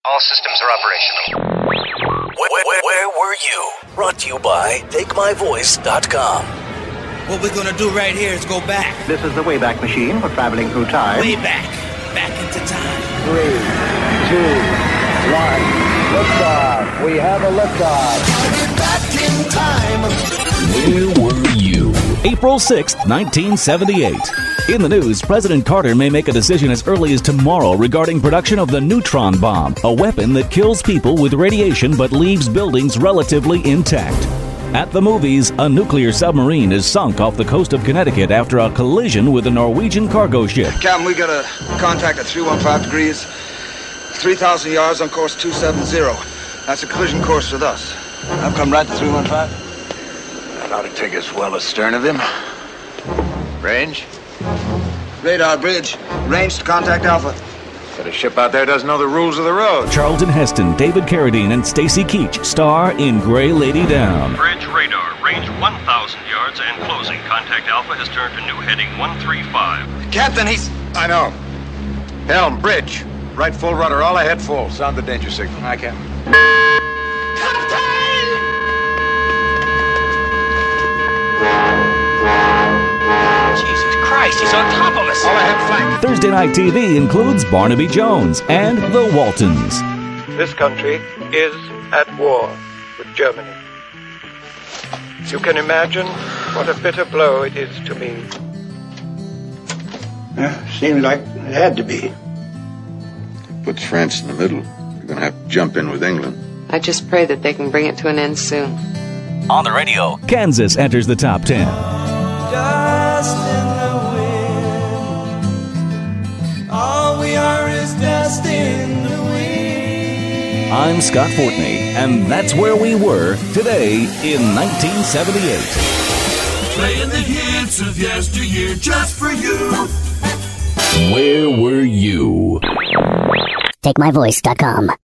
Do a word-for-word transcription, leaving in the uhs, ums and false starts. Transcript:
All systems are operational. Where, where, where were you? Brought to you by take my voice dot com. What we're gonna do right here is go back. This is the Wayback Machine for traveling through time. Way back. Back into time. Three, two, one. Liftoff. We have a liftoff. Back in time. Where were you? April sixth, nineteen seventy-eight. In the news, President Carter may make a decision as early as tomorrow regarding production of the neutron bomb, a weapon that kills people with radiation but leaves buildings relatively intact. At the movies, a nuclear submarine is sunk off the coast of Connecticut after a collision with a Norwegian cargo ship. Captain, we got a contact at three one five degrees, three thousand yards on course two seven zero. That's a collision course with us. I've come right to three one five. That ought to take us well astern of him. Range? Radar bridge. Range to contact Alpha. But a ship out there doesn't know the rules of the road. Charlton Heston, David Carradine, and Stacy Keach star in Gray Lady Down. Bridge radar, range one thousand yards and closing. Contact Alpha has turned to new heading one three five. Captain, he's... I know. Helm, bridge. Right full rudder, all ahead full. Sound the danger signal. Hi, Captain. Jesus Christ, he's on top of us. All ahead flank. Thursday Night T V includes Barnaby Jones and the Waltons. This country is at war with Germany. You can imagine what a bitter blow it is to me. Yeah, seemed like it had to be. Puts France in the middle. You're going to have to jump in with England. I just pray that they can bring it to an end soon. On the radio, Kansas enters the top ten. Dust in the wind. All we are is dust in the wind. I'm Scott Fortney, and that's where we were today in nineteen seventy-eight. playing the hits of yesteryear just for you. Where were you? take my voice dot com.